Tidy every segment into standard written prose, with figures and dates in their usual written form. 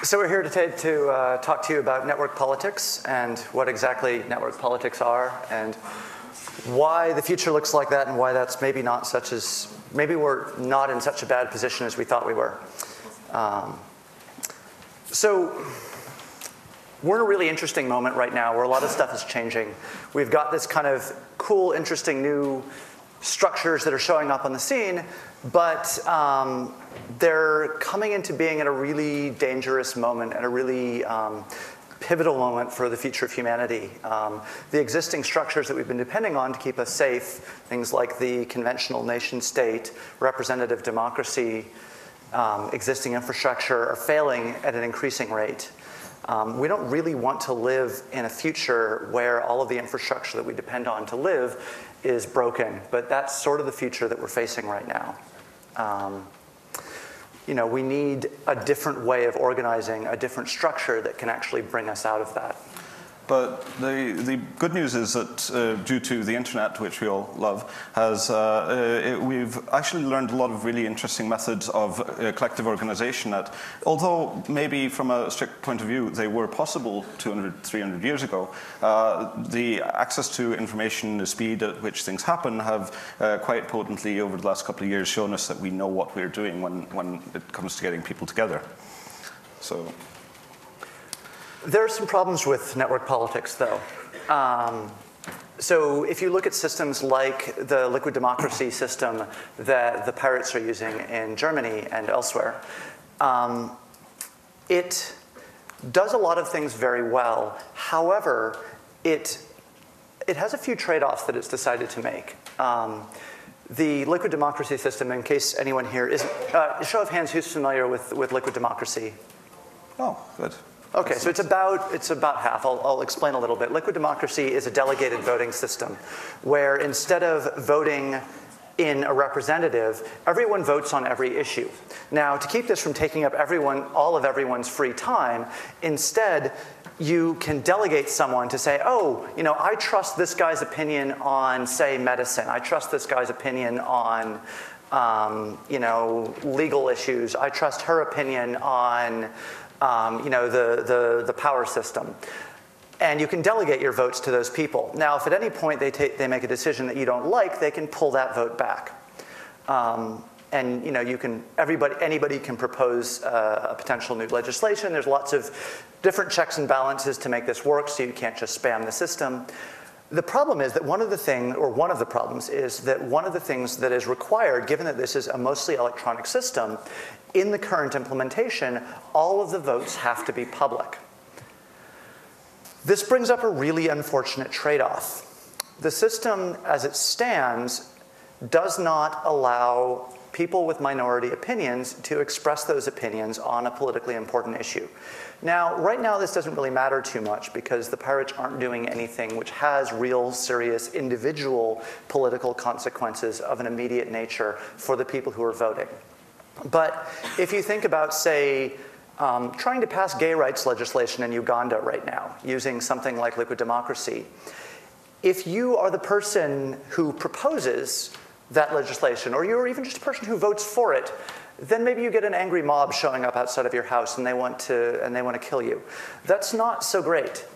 So we're here today to talk to you about network politics and what exactly network politics are and why the future looks like that and why that's maybe we're not in such a bad position as we thought we were. So we're in a really interesting moment right now where a lot of stuff is changing. We've got this kind of cool, interesting new structures that are showing up on the scene, but they're coming into being at a really dangerous moment, at a really pivotal moment for the future of humanity. The existing structures that we've been depending on to keep us safe, things like the conventional nation state, representative democracy, existing infrastructure, are failing at an increasing rate. We don't really want to live in a future where all of the infrastructure that we depend on to live is broken, but that's sort of the future that we're facing right now. We need a different way of organizing, a different structure that can actually bring us out of that. But the good news is that due to the internet, which we all love, we've actually learned a lot of really interesting methods of collective organization that, although maybe from a strict point of view, they were possible 200, 300 years ago, the access to information, the speed at which things happen have quite potently over the last couple of years shown us that we know what we're doing when it comes to getting people together. So. There are some problems with network politics, though. So if you look at systems like the liquid democracy system that the pirates are using in Germany and elsewhere, it does a lot of things very well. However, it has a few trade-offs that it's decided to make. The liquid democracy system, in case anyone here isn't, show of hands, who's familiar with liquid democracy? Oh, good. Okay, so it's about half. I'll explain a little bit. Liquid democracy is a delegated voting system where instead of voting in a representative, everyone votes on every issue. Now, to keep this from taking up all of everyone's free time, instead, you can delegate someone to say, oh, I trust this guy's opinion on, say, medicine. I trust this guy's opinion on, legal issues. I trust her opinion on the power system. And you can delegate your votes to those people. Now, if at any point they make a decision that you don't like, they can pull that vote back. And anybody can propose a potential new legislation. There's lots of different checks and balances to make this work, so you can't just spam the system. The problem is that one of the things that is required, given that this is a mostly electronic system, in the current implementation, all of the votes have to be public. This brings up a really unfortunate trade-off. The system, as it stands, does not allow people with minority opinions to express those opinions on a politically important issue. Now, right now, this doesn't really matter too much because the pirates aren't doing anything which has real, serious, individual political consequences of an immediate nature for the people who are voting. But if you think about, say, trying to pass gay rights legislation in Uganda right now, using something like liquid democracy, if you are the person who proposes that legislation, or you're even just a person who votes for it, then maybe you get an angry mob showing up outside of your house and they want to kill you. That's not so great.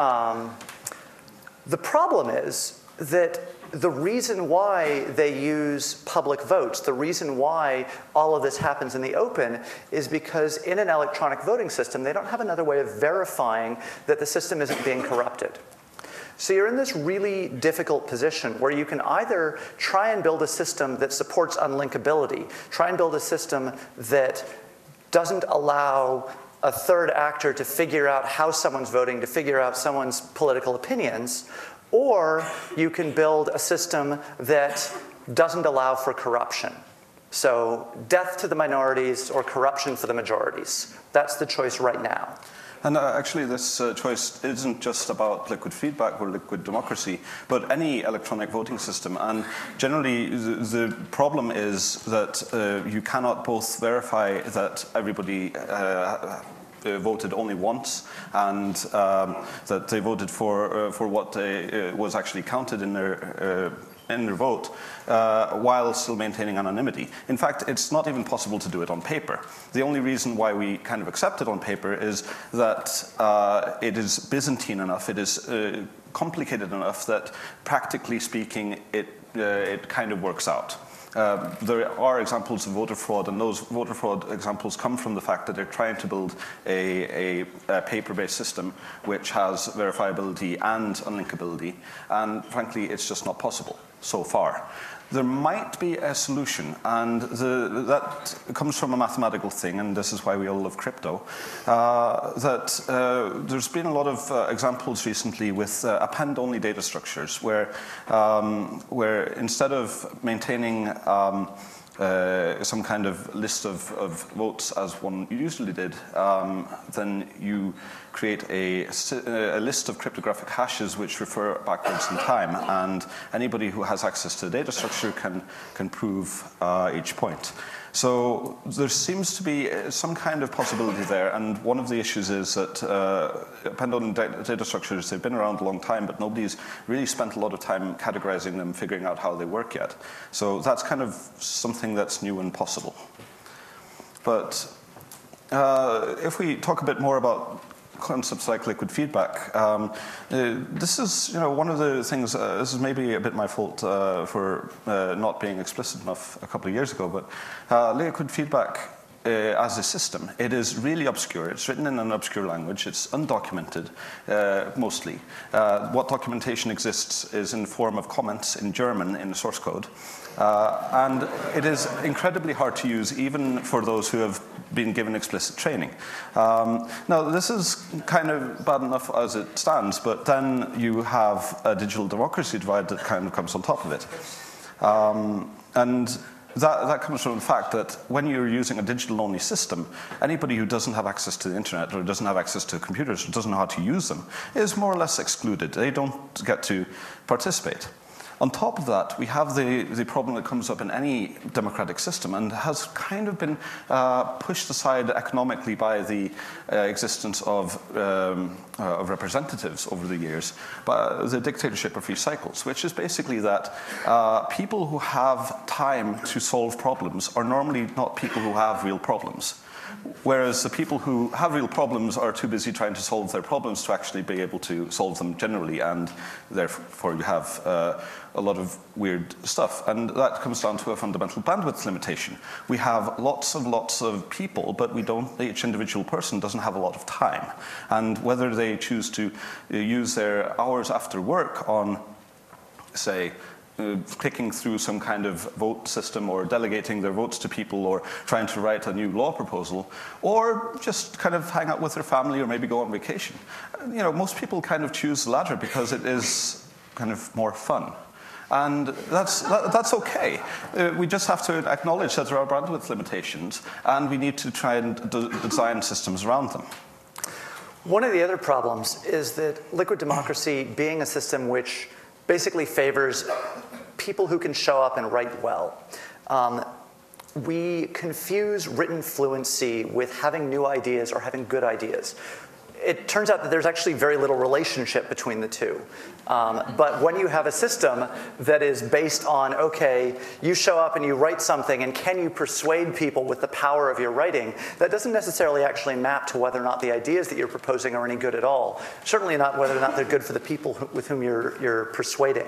The problem is that the reason why they use public votes, the reason why all of this happens in the open, is because in an electronic voting system, they don't have another way of verifying that the system isn't being corrupted. So you're in this really difficult position where you can either try and build a system that supports unlinkability, try and build a system that doesn't allow a third actor to figure out how someone's voting, to figure out someone's political opinions, or you can build a system that doesn't allow for corruption. So death to the minorities or corruption for the majorities. That's the choice right now. And actually, this choice isn't just about liquid feedback or liquid democracy, but any electronic voting system. And generally, the problem is that you cannot both verify that everybody voted only once, and that they voted for what was actually counted in their in their vote while still maintaining anonymity. In fact, it's not even possible to do it on paper. The only reason why we kind of accept it on paper is that it is Byzantine enough, it is complicated enough that practically speaking it kind of works out. There are examples of voter fraud, and those voter fraud examples come from the fact that they're trying to build a paper-based system which has verifiability and unlinkability, and frankly, it's just not possible so far. There might be a solution, and that comes from a mathematical thing, and this is why we all love crypto, that there's been a lot of examples recently with append-only data structures, where instead of maintaining some kind of list of votes as one usually did, then you create a list of cryptographic hashes which refer backwards in time, and anybody who has access to the data structure can prove each point. So there seems to be some kind of possibility there, and one of the issues is that append-only data structures, they've been around a long time, but nobody's really spent a lot of time categorizing them, figuring out how they work yet. So that's kind of something that's new and possible. But if we talk a bit more about concepts like liquid feedback. This is, one of the things. This is maybe a bit my fault for not being explicit enough a couple of years ago. But liquid feedback as a system, it is really obscure. It's written in an obscure language. It's undocumented, mostly. What documentation exists is in the form of comments in German in the source code. And it is incredibly hard to use, even for those who have been given explicit training. Now, this is kind of bad enough as it stands, but then you have a digital democracy divide that kind of comes on top of it. And that comes from the fact that when you're using a digital-only system, anybody who doesn't have access to the internet or doesn't have access to computers or doesn't know how to use them is more or less excluded. They don't get to participate. On top of that, we have the problem that comes up in any democratic system and has kind of been pushed aside economically by the existence of representatives over the years, by the dictatorship of free cycles, which is basically that people who have time to solve problems are normally not people who have real problems. Whereas the people who have real problems are too busy trying to solve their problems to actually be able to solve them generally, and therefore you have a lot of weird stuff. And that comes down to a fundamental bandwidth limitation. We have lots of people, but each individual person doesn't have a lot of time. And whether they choose to use their hours after work on, say, clicking through some kind of vote system, or delegating their votes to people, or trying to write a new law proposal, or just kind of hang out with their family, or maybe go on vacation. Most people kind of choose the latter because it is kind of more fun. And that's okay. We just have to acknowledge that there are bandwidth limitations, and we need to try and design systems around them. One of the other problems is that liquid democracy, being a system which basically favors people who can show up and write well. We confuse written fluency with having new ideas or having good ideas. It turns out that there's actually very little relationship between the two. But when you have a system that is based on, okay, you show up and you write something, and can you persuade people with the power of your writing, that doesn't necessarily actually map to whether or not the ideas that you're proposing are any good at all. Certainly not whether or not they're good for the people with whom you're persuading.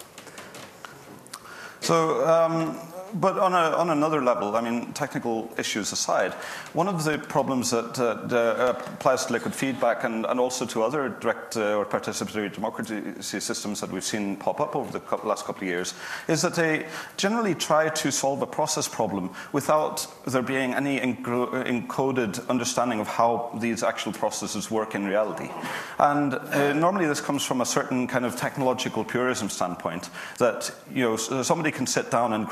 So, but on another level, technical issues aside, one of the problems that applies to liquid feedback and also to other direct or participatory democracy systems that we've seen pop up over the last couple of years is that they generally try to solve a process problem without there being any encoded understanding of how these actual processes work in reality. And normally this comes from a certain kind of technological purism standpoint, that somebody can sit down and graph out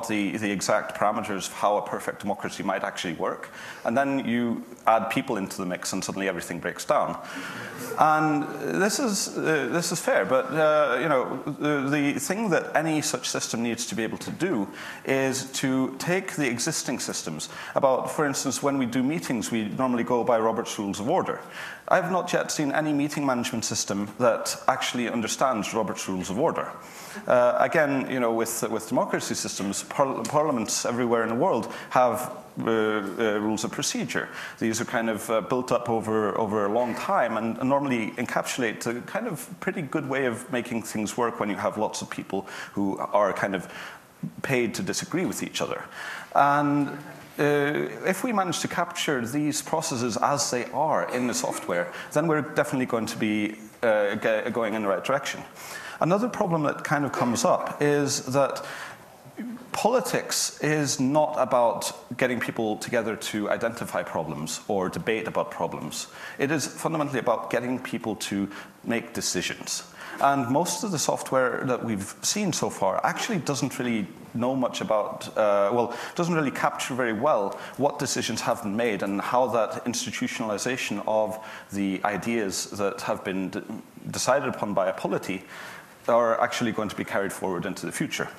the exact parameters of how a perfect democracy might actually work, and then you add people into the mix, and suddenly everything breaks down. And this is fair, but the thing that any such system needs to be able to do is to take the existing systems. For instance, when we do meetings, we normally go by Robert's Rules of Order. I've not yet seen any meeting management system that actually understands Robert's Rules of Order. Again, with democracy systems, parliaments everywhere in the world have rules of procedure. These are kind of built up over a long time and normally encapsulate a kind of pretty good way of making things work when you have lots of people who are kind of paid to disagree with each other. And if we manage to capture these processes as they are in the software, then we're definitely going to be going in the right direction. Another problem that kind of comes up is that politics is not about getting people together to identify problems or debate about problems. It is fundamentally about getting people to make decisions. And most of the software that we've seen so far actually doesn't really know much about, doesn't really capture very well what decisions have been made and how that institutionalization of the ideas that have been decided upon by a polity are actually going to be carried forward into the future.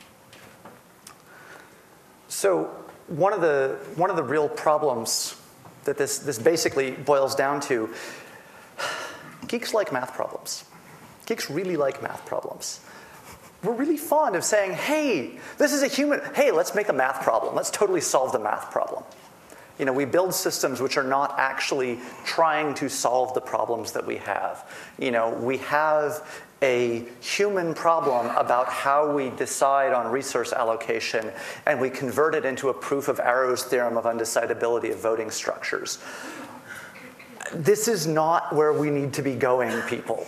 So one of the real problems that this basically boils down to, geeks like math problems. Geeks really like math problems. We're really fond of saying, hey, this is a human, hey, let's make a math problem. Let's totally solve the math problem. We build systems which are not actually trying to solve the problems that we have. We have a human problem about how we decide on resource allocation, and we convert it into a proof of Arrow's theorem of undecidability of voting structures. This is not where we need to be going, people.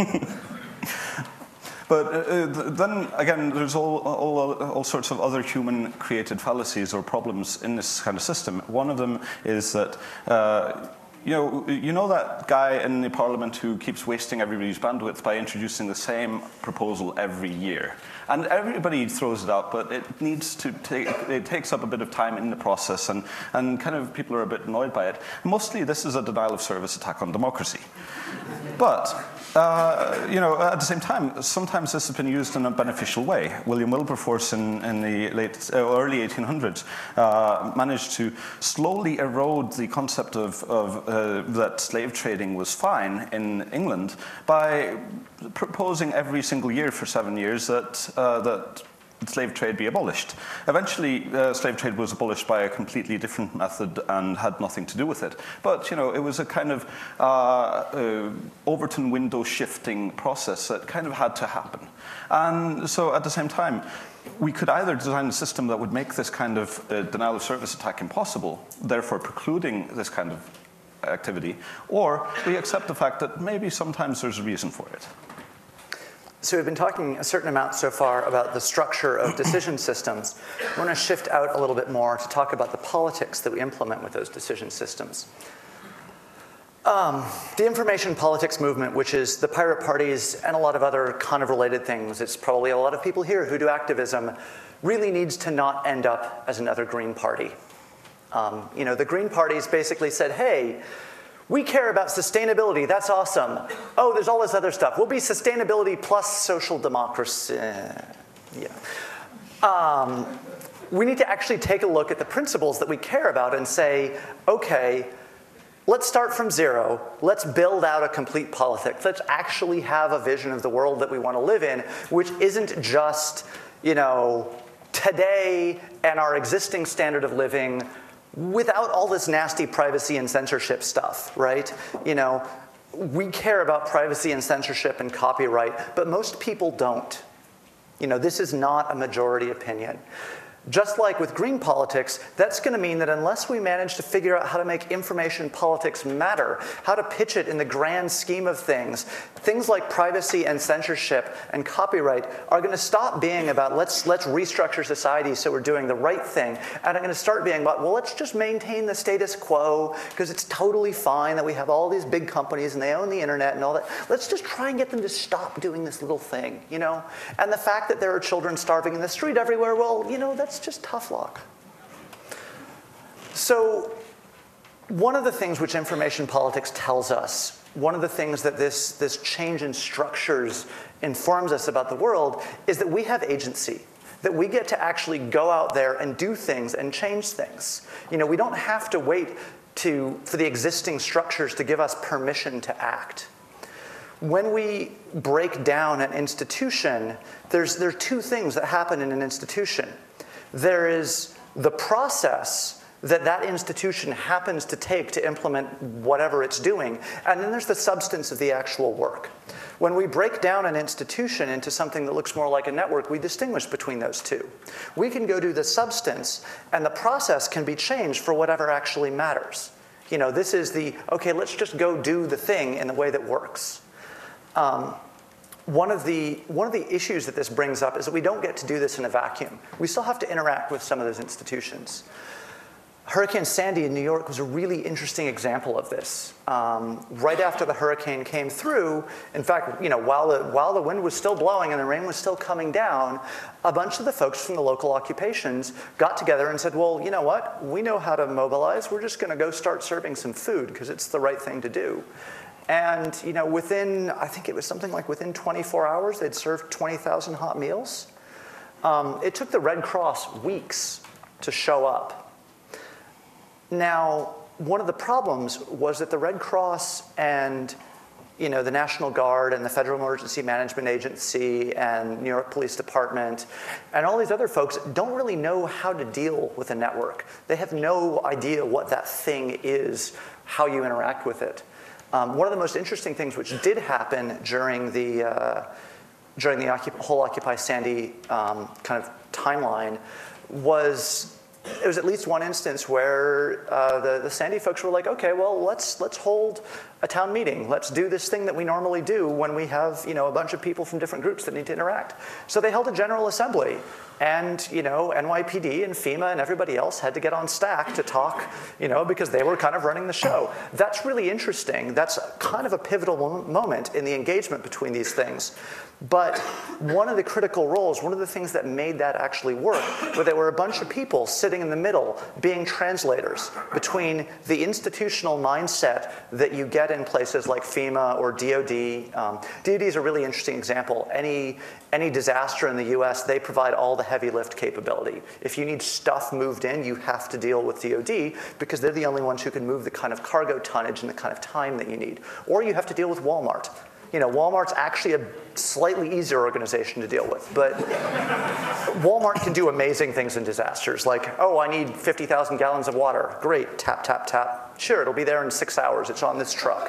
But then again, there's all sorts of other human-created fallacies or problems in this kind of system. One of them is that you know that guy in the parliament who keeps wasting everybody's bandwidth by introducing the same proposal every year. And everybody throws it out, but it takes up a bit of time in the process, and kind of people are a bit annoyed by it. Mostly this is a denial of service attack on democracy. But at the same time, sometimes this has been used in a beneficial way. William Wilberforce in the early 1800s managed to slowly erode the concept of that slave trading was fine in England by proposing every single year for 7 years that slave trade be abolished. Eventually, slave trade was abolished by a completely different method and had nothing to do with it. But, it was a kind of Overton window shifting process that kind of had to happen. And so at the same time, we could either design a system that would make this kind of denial of service attack impossible, therefore precluding this kind of activity, or we accept the fact that maybe sometimes there's a reason for it. So we've been talking a certain amount so far about the structure of decision systems. I want to shift out a little bit more to talk about the politics that we implement with those decision systems. The information politics movement, which is the pirate parties and a lot of other kind of related things, it's probably a lot of people here who do activism, really needs to not end up as another Green Party. The Green parties basically said, hey, we care about sustainability. That's awesome. Oh, there's all this other stuff. We'll be sustainability plus social democracy. We need to actually take a look at the principles that we care about and say, okay, let's start from zero. Let's build out a complete politics. Let's actually have a vision of the world that we want to live in, which isn't just, today and our existing standard of living without all this nasty privacy and censorship stuff, right? We care about privacy and censorship and copyright, but most people don't. This is not a majority opinion. Just like with green politics, that's going to mean that unless we manage to figure out how to make information politics matter, how to pitch it in the grand scheme of things, things like privacy and censorship and copyright are going to stop being about let's restructure society so we're doing the right thing, and are going to start being about, well, let's just maintain the status quo because it's totally fine that we have all these big companies and they own the internet and all that. Let's just try and get them to stop doing this little thing, And the fact that there are children starving in the street everywhere, well, that's that's just tough luck. So one of the things which information politics tells us, one of the things that this change in structures informs us about the world, is that we have agency, that we get to actually go out there and do things and change things. You know, we don't have to wait for the existing structures to give us permission to act. When we break down an institution, there are two things that happen in an institution. There is the process that institution happens to take to implement whatever it's doing, and then there's the substance of the actual work. When we break down an institution into something that looks more like a network, we distinguish between those two. We can go do the substance, and the process can be changed for whatever actually matters. You know, this is okay, let's just go do the thing in the way that works. One of the issues that this brings up is that we don't get to do this in a vacuum. We still have to interact with some of those institutions. Hurricane Sandy in New York was a really interesting example of this. Right after the hurricane came through, in fact, you know, while the wind was still blowing and the rain was still coming down, a bunch of the folks from the local occupations got together and said, well, you know what? We know how to mobilize. We're just going to go start serving some food because it's the right thing to do. And you know, I think it was something like within 24 hours, they'd served 20,000 hot meals. It took the Red Cross weeks to show up. Now, one of the problems was that the Red Cross and the National Guard and the Federal Emergency Management Agency and New York Police Department and all these other folks don't really know how to deal with a network. They have no idea what that thing is, how you interact with it. One of the most interesting things which did happen during the whole Occupy Sandy kind of timeline was there was at least one instance where the Sandy folks were like, okay, well, let's hold a town meeting. Let's do this thing that we normally do when we have a bunch of people from different groups that need to interact. So they held a general assembly, and NYPD and FEMA and everybody else had to get on stack to talk, because they were kind of running the show. That's really interesting. That's kind of a pivotal moment in the engagement between these things. But one of the critical roles, one of the things that made that actually work, where there were a bunch of people sitting in the middle being translators between the institutional mindset that you get in places like FEMA or DOD. DOD is a really interesting example. Any disaster in the US, they provide all the heavy lift capability. If you need stuff moved in, you have to deal with DOD because they're the only ones who can move the kind of cargo tonnage and the kind of time that you need. Or you have to deal with Walmart. Walmart's actually a slightly easier organization to deal with, but Walmart can do amazing things in disasters, like, oh, I need 50,000 gallons of water. Great, tap, tap, tap. Sure, it'll be there in 6 hours. It's on this truck.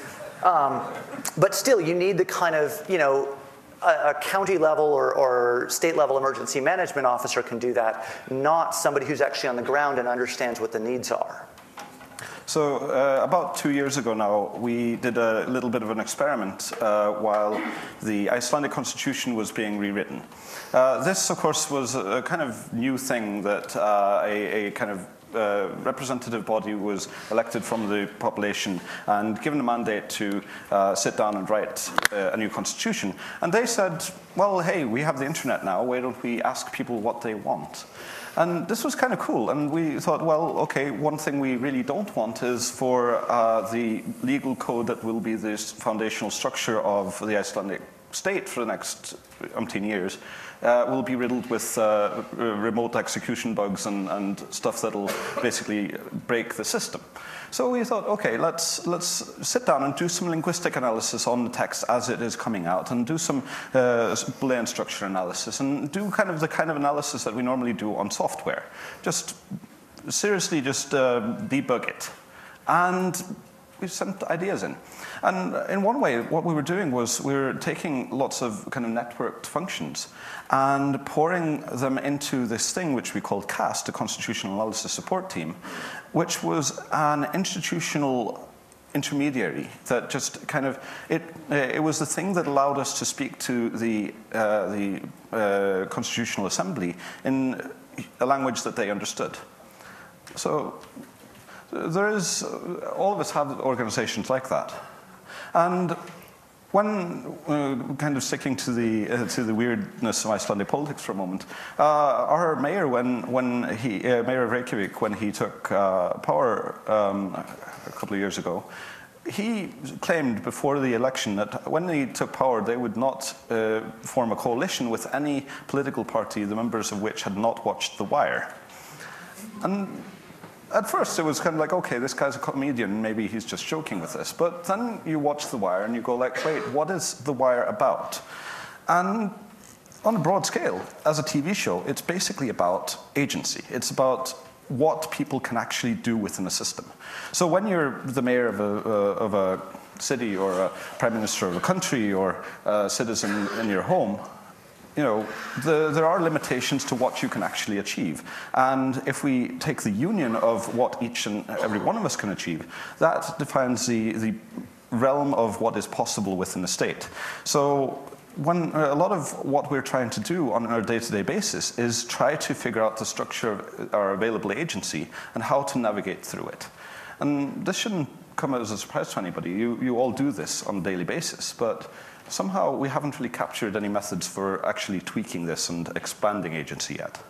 But still, you need the kind of, a county level or state level emergency management officer can do that, not somebody who's actually on the ground and understands what the needs are. So about 2 years ago now, we did a little bit of an experiment while the Icelandic constitution was being rewritten. This, of course, was a kind of new thing that a kind of representative body was elected from the population and given a mandate to sit down and write a new constitution. And they said, well, hey, we have the internet now, why don't we ask people what they want? And this was kind of cool, and we thought, well, okay, one thing we really don't want is for the legal code that will be this foundational structure of the Icelandic state for the next umpteen years will be riddled with remote execution bugs and stuff that'll basically break the system. So we thought, okay, let's sit down and do some linguistic analysis on the text as it is coming out, and do some Boolean structure analysis, and do the kind of analysis that we normally do on software. Just seriously, just debug it. And we sent ideas in. And in one way, what we were doing was we were taking lots of kind of networked functions and pouring them into this thing which we called CAST, the Constitutional Analysis Support Team, which was an institutional intermediary that just kind of, it was the thing that allowed us to speak to the Constitutional Assembly in a language that they understood. So there is, all of us have organizations like that. And When kind of sticking to the weirdness of Icelandic politics for a moment, our mayor, Mayor of Reykjavik, when he took power a couple of years ago, he claimed before the election that when he took power, they would not form a coalition with any political party, the members of which had not watched The Wire. And at first, it was kind of like, okay, this guy's a comedian, maybe he's just joking with this. But then you watch The Wire and you go like, wait, what is The Wire about? And on a broad scale, as a TV show, it's basically about agency. It's about what people can actually do within a system. So when you're the mayor of a city or a prime minister of a country or a citizen in your home, you know, there are limitations to what you can actually achieve. And if we take the union of what each and every one of us can achieve, that defines the realm of what is possible within the state. So when a lot of what we're trying to do on our day-to-day basis is try to figure out the structure of our available agency and how to navigate through it. And this shouldn't come as a surprise to anybody. You all do this on a daily basis, but somehow we haven't really captured any methods for actually tweaking this and expanding agency yet.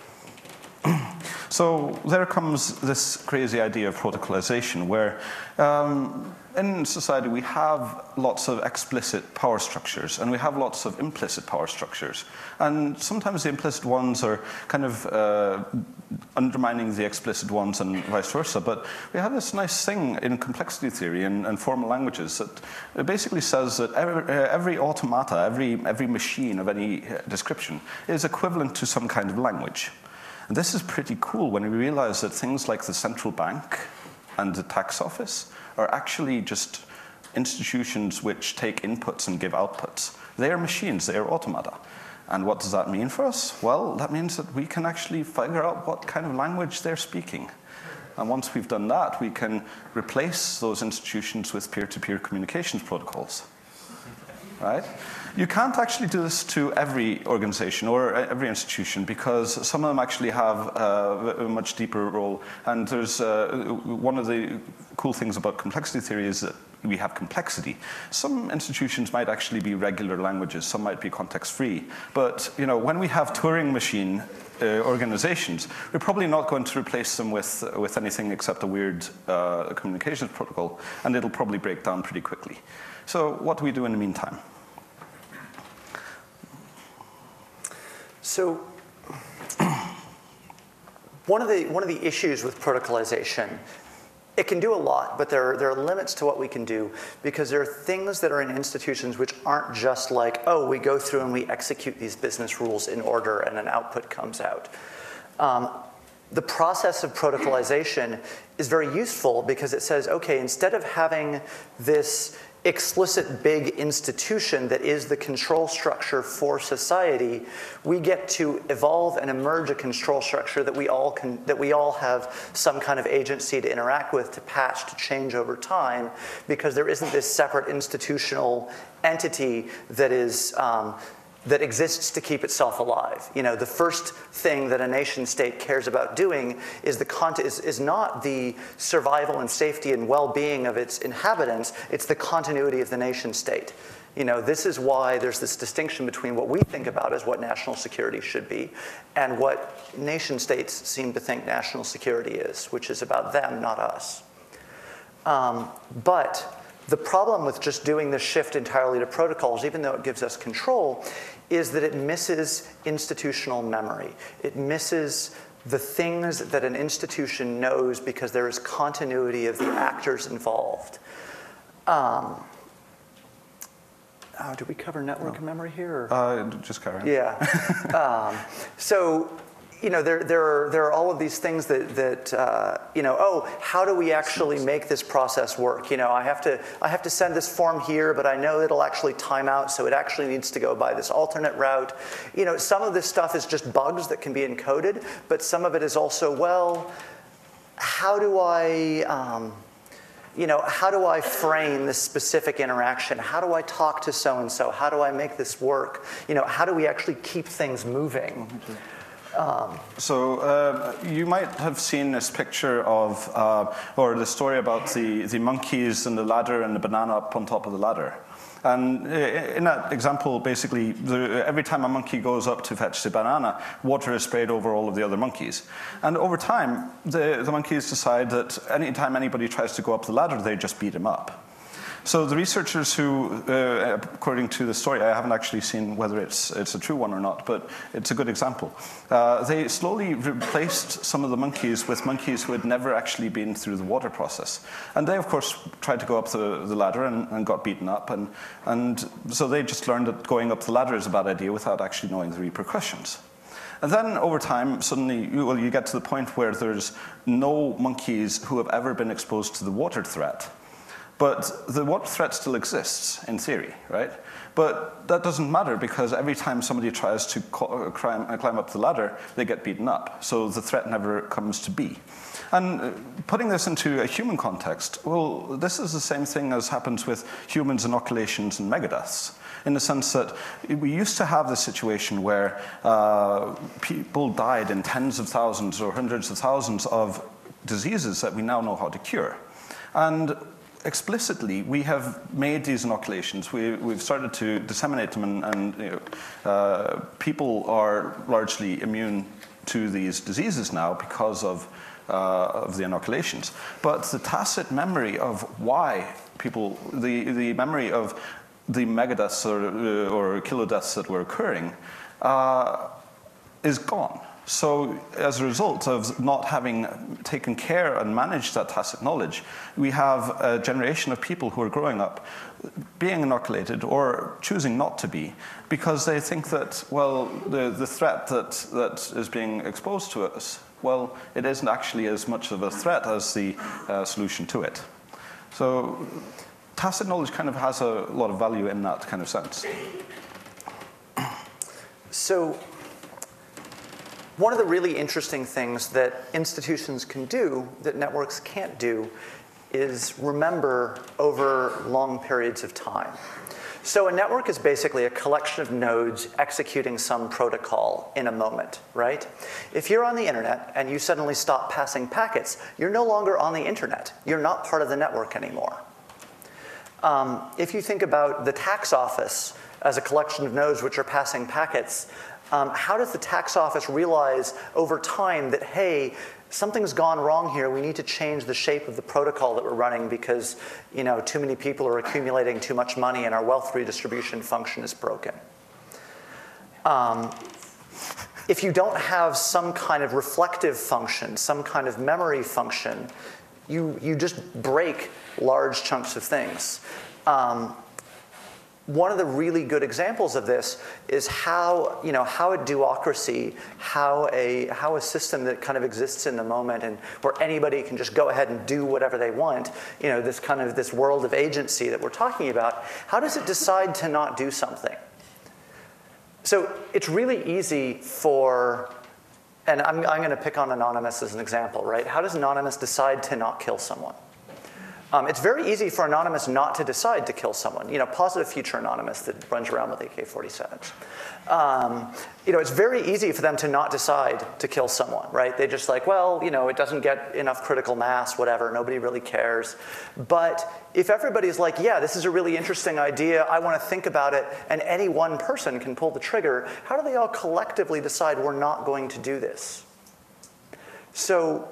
So there comes this crazy idea of protocolization, where in society we have lots of explicit power structures and we have lots of implicit power structures. And sometimes the implicit ones are kind of undermining the explicit ones and vice versa. But we have this nice thing in complexity theory and formal languages that it basically says that every automata, every machine of any description is equivalent to some kind of language. And this is pretty cool when we realize that things like the central bank and the tax office are actually just institutions which take inputs and give outputs. They are machines, they are automata. And what does that mean for us? Well, that means that we can actually figure out what kind of language they're speaking. And once we've done that, we can replace those institutions with peer-to-peer communications protocols. Right? You can't actually do this to every organization or every institution because some of them actually have a much deeper role. And there's one of the cool things about complexity theory is that we have complexity. Some institutions might actually be regular languages. Some might be context-free. But you know, when we have Turing machine organizations, we're probably not going to replace them with anything except a weird communications protocol, and it'll probably break down pretty quickly. So what do we do in the meantime? So one of the issues with protocolization, it can do a lot, but there are limits to what we can do because there are things that are in institutions which aren't just like, oh, we go through and we execute these business rules in order and an output comes out. The process of protocolization is very useful because it says, okay, instead of having this explicit big institution that is the control structure for society, we get to evolve and emerge a control structure that we all have some kind of agency to interact with, to patch, to change over time, because there isn't this separate institutional entity that is that exists to keep itself alive. You know, the first thing that a nation state cares about doing is is not the survival and safety and well-being of its inhabitants, it's the continuity of the nation state. You know, this is why there's this distinction between what we think about as what national security should be and what nation states seem to think national security is, which is about them, not us. But the problem with just doing this shift entirely to protocols, even though it gives us control, is that it misses institutional memory. It misses the things that an institution knows because there is continuity of the actors involved. Did we cover network memory here? Just carry on. Yeah. So, you know, there are all of these things that you know, oh, how do we actually make this process work? You know, I have to send this form here, but I know it'll actually time out, so it actually needs to go by this alternate route. You know, some of this stuff is just bugs that can be encoded, but some of it is also, well, how do I you know, how do I frame this specific interaction? How do I talk to so-and-so? How do I make this work? You know, how do we actually keep things moving? So you might have seen this picture of, or the story about the monkeys and the ladder and the banana up on top of the ladder. And in that example, basically, every time a monkey goes up to fetch the banana, water is sprayed over all of the other monkeys. And over time, the monkeys decide that anytime anybody tries to go up the ladder, they just beat him up. So the researchers who, according to the story, I haven't actually seen whether it's a true one or not, but it's a good example. They slowly replaced some of the monkeys with monkeys who had never actually been through the water process. And they, of course, tried to go up the ladder and got beaten up. And so they just learned that going up the ladder is a bad idea without actually knowing the repercussions. And then over time, suddenly, you get to the point where there's no monkeys who have ever been exposed to the water threat. But the water threat still exists, in theory, right? But that doesn't matter because every time somebody tries to climb up the ladder, they get beaten up. So the threat never comes to be. And putting this into a human context, well, this is the same thing as happens with humans' inoculations and megadeaths, in the sense that we used to have this situation where people died in tens of thousands or hundreds of thousands of diseases that we now know how to cure. And explicitly, we have made these inoculations. We've started to disseminate them, and people are largely immune to these diseases now because of the inoculations. But the tacit memory of why people, the memory of the megadeaths or kilodeaths that were occurring is gone. So as a result of not having taken care and managed that tacit knowledge, we have a generation of people who are growing up being inoculated or choosing not to be because they think that, well, the threat that is being exposed to us, well, it isn't actually as much of a threat as the solution to it. So tacit knowledge kind of has a lot of value in that kind of sense. So one of the really interesting things that institutions can do that networks can't do is remember over long periods of time. So a network is basically a collection of nodes executing some protocol in a moment, right? If you're on the internet and you suddenly stop passing packets, you're no longer on the internet. You're not part of the network anymore. If you think about the tax office as a collection of nodes which are passing packets, how does the tax office realize over time that, hey, something's gone wrong here, we need to change the shape of the protocol that we're running because, you know, too many people are accumulating too much money and our wealth redistribution function is broken? If you don't have some kind of reflective function, some kind of memory function, you just break large chunks of things. One of the really good examples of this is how a duocracy, how a system that kind of exists in the moment and where anybody can just go ahead and do whatever they want, this world of agency that we're talking about, how does it decide to not do something? So it's really easy for, and I'm going to pick on Anonymous as an example, right? How does Anonymous decide to not kill someone? It's very easy for Anonymous not to decide to kill someone. Positive Future Anonymous that runs around with AK-47s. It's very easy for them to not decide to kill someone, right? They just like, well, it doesn't get enough critical mass, whatever, nobody really cares. But if everybody's like, yeah, this is a really interesting idea, I want to think about it, and any one person can pull the trigger, how do they all collectively decide we're not going to do this? So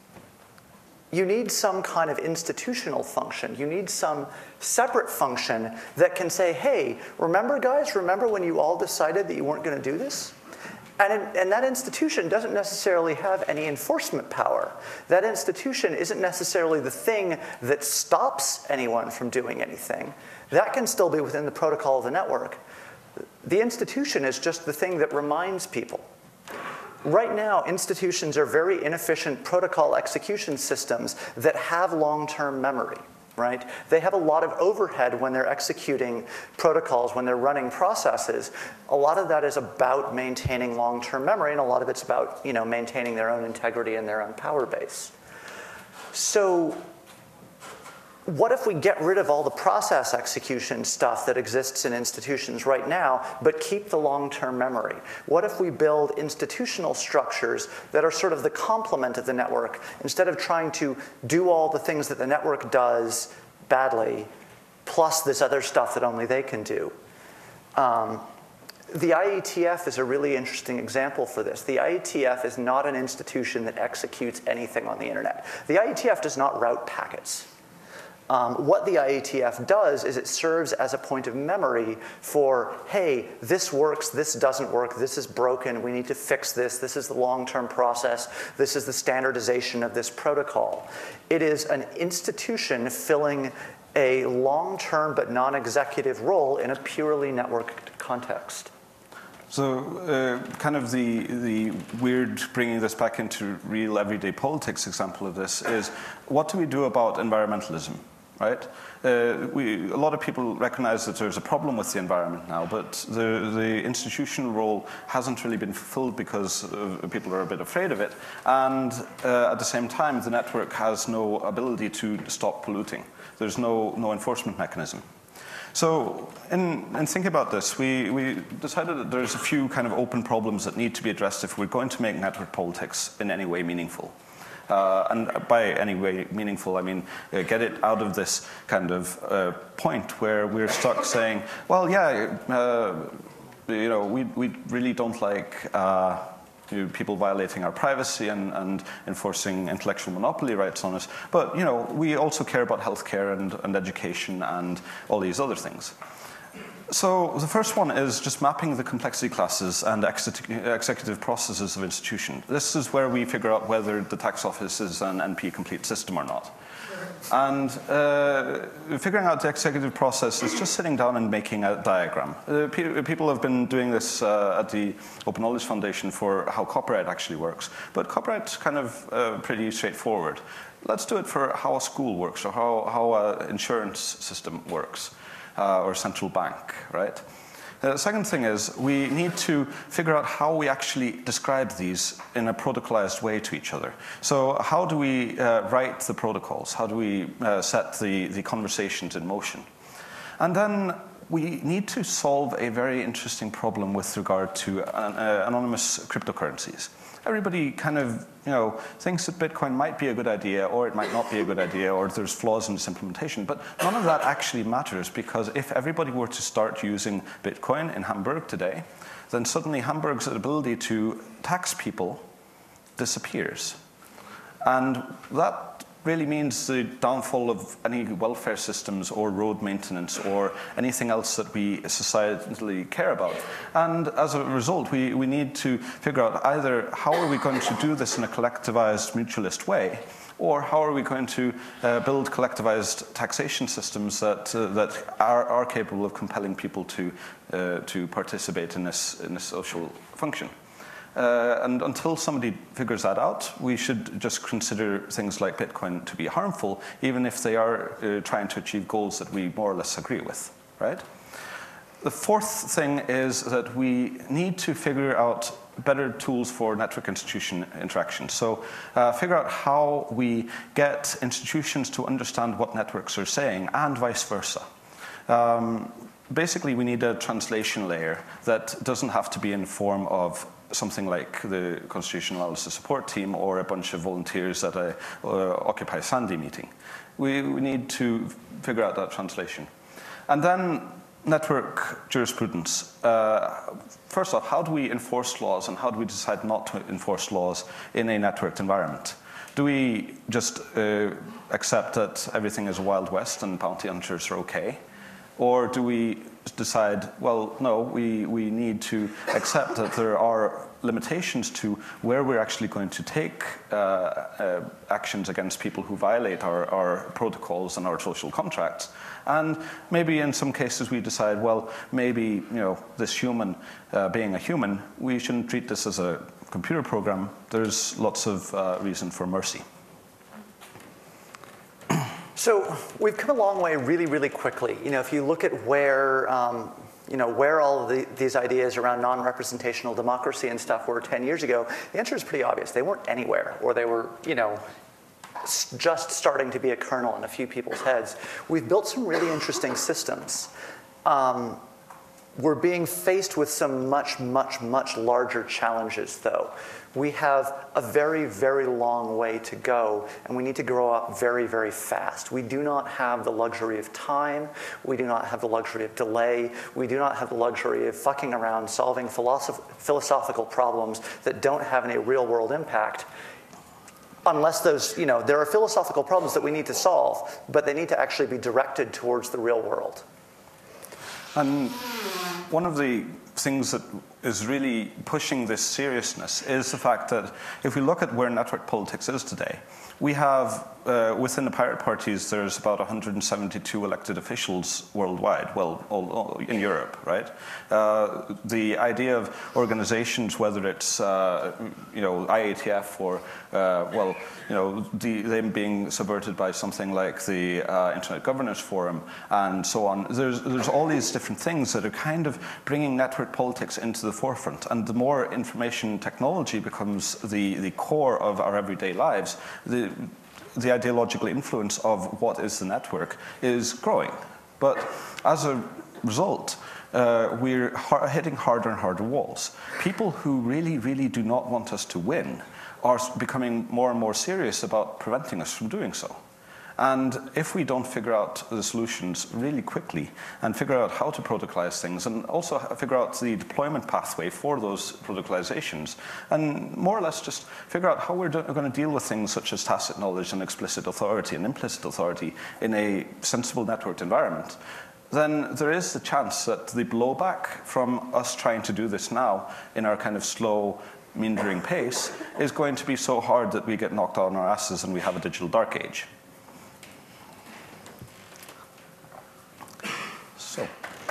you need some kind of institutional function. You need some separate function that can say, hey, remember guys, remember when you all decided that you weren't going to do this? And that institution doesn't necessarily have any enforcement power. That institution isn't necessarily the thing that stops anyone from doing anything. That can still be within the protocol of the network. The institution is just the thing that reminds people. Right now, institutions are very inefficient protocol execution systems that have long-term memory, right? They have a lot of overhead when they're executing protocols, when they're running processes. A lot of that is about maintaining long-term memory, and a lot of it's about, maintaining their own integrity and their own power base. So what if we get rid of all the process execution stuff that exists in institutions right now, but keep the long-term memory? What if we build institutional structures that are sort of the complement of the network, instead of trying to do all the things that the network does badly, plus this other stuff that only they can do. The IETF is a really interesting example for this. The IETF is not an institution that executes anything on the internet. The IETF does not route packets. What the IETF does is it serves as a point of memory for, hey, this works, this doesn't work, this is broken, we need to fix this, this is the long-term process, this is the standardization of this protocol. It is an institution filling a long-term but non-executive role in a purely networked context. So kind of the weird bringing this back into real everyday politics example of this is, what do we do about environmentalism, right? A lot of people recognize that there's a problem with the environment now, but the institutional role hasn't really been fulfilled because people are a bit afraid of it. And at the same time, the network has no ability to stop polluting. There's no enforcement mechanism. So in thinking about this, we decided that there's a few kind of open problems that need to be addressed if we're going to make network politics in any way meaningful. And by any way meaningful, I mean get it out of this kind of point where we're stuck saying, well, yeah, you know, we really don't like people violating our privacy and enforcing intellectual monopoly rights on us. But, you know, we also care about healthcare and education and all these other things. So the first one is just mapping the complexity classes and executive processes of institution. This is where we figure out whether the tax office is an NP-complete system or not. And figuring out the executive process is just sitting down and making a diagram. People have been doing this at the Open Knowledge Foundation for how copyright actually works. But copyright's kind of pretty straightforward. Let's do it for how a school works or how an insurance system works or a central bank, right? The second thing is we need to figure out how we actually describe these in a protocolized way to each other. So how do we write the protocols? How do we set the conversations in motion? And then we need to solve a very interesting problem with regard to anonymous cryptocurrencies. Everybody kind of, you know, thinks that Bitcoin might be a good idea, or it might not be a good idea, or there's flaws in its implementation. But none of that actually matters, because if everybody were to start using Bitcoin in Hamburg today, then suddenly Hamburg's ability to tax people disappears. And that really means the downfall of any welfare systems or road maintenance or anything else that we societally care about. And as a result, we need to figure out either how are we going to do this in a collectivized mutualist way, or how are we going to build collectivized taxation systems that are capable of compelling people to participate in this social function. And until somebody figures that out, we should just consider things like Bitcoin to be harmful, even if they are trying to achieve goals that we more or less agree with, right? The fourth thing is that we need to figure out better tools for network institution interaction. So figure out how we get institutions to understand what networks are saying, and vice versa. Basically, we need a translation layer that doesn't have to be in the form of something like the Constitutional Analysis Support Team or a bunch of volunteers at a Occupy Sandy meeting. We need to figure out that translation. And then network jurisprudence. First off, how do we enforce laws, and how do we decide not to enforce laws in a networked environment? Do we just accept that everything is Wild West and bounty hunters are okay? Or do we decide, well, no, we need to accept that there are limitations to where we're actually going to take actions against people who violate our protocols and our social contracts. And maybe in some cases we decide, well, maybe, you know, this human being a human, we shouldn't treat this as a computer program. There's lots of reason for mercy. So we've come a long way really, really quickly. You know, if you look at where, you know, where all of these ideas around non-representational democracy and stuff were 10 years ago, the answer is pretty obvious. They weren't anywhere, or they were, you know, just starting to be a kernel in a few people's heads. We've built some really interesting systems. We're being faced with some much, much, much larger challenges, though. We have a very, very long way to go, and we need to grow up very, very fast. We do not have the luxury of time. We do not have the luxury of delay. We do not have the luxury of fucking around solving philosophical problems that don't have any real-world impact. Unless those, there are philosophical problems that we need to solve, but they need to actually be directed towards the real world. And one of the things that is really pushing this seriousness is the fact that if we look at where network politics is today, we have, within the pirate parties, there's about 172 elected officials worldwide, well, all in Europe, right? The idea of organizations, whether it's, IATF or, them being subverted by something like the Internet Governance Forum and so on, there's all these different things that are kind of bringing network politics into the forefront. And the more information technology becomes the core of our everyday lives, the ideological influence of what is the network is growing. But as a result, we're hitting harder and harder walls. People who really, really do not want us to win are becoming more and more serious about preventing us from doing so. And if we don't figure out the solutions really quickly and figure out how to protocolize things and also figure out the deployment pathway for those protocolizations and more or less just figure out how we're going to deal with things such as tacit knowledge and explicit authority and implicit authority in a sensible networked environment, then there is the chance that the blowback from us trying to do this now in our kind of slow, meandering pace is going to be so hard that we get knocked on our asses and we have a digital dark age. So,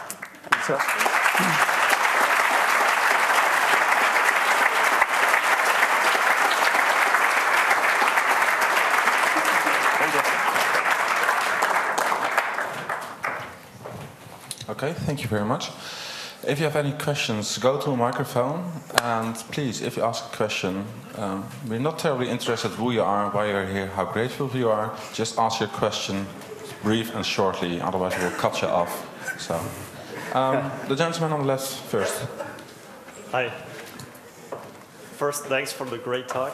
okay, thank you very much. If you have any questions, go to a microphone, and please, if you ask a question, we're not terribly interested who you are, why you're here, how grateful you are. Just ask your question brief and shortly, otherwise we'll cut you off. So, the gentleman on the left first. Hi. First, thanks for the great talk.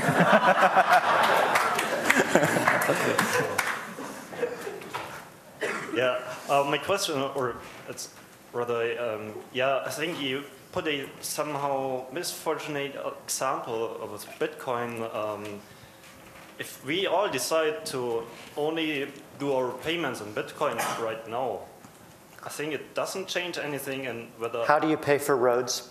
Yeah, my question, or it's rather, I think you put a somehow misfortunate example of Bitcoin. If we all decide to only do our payments in Bitcoin right now, I think it doesn't change anything. And whether how do you pay for roads?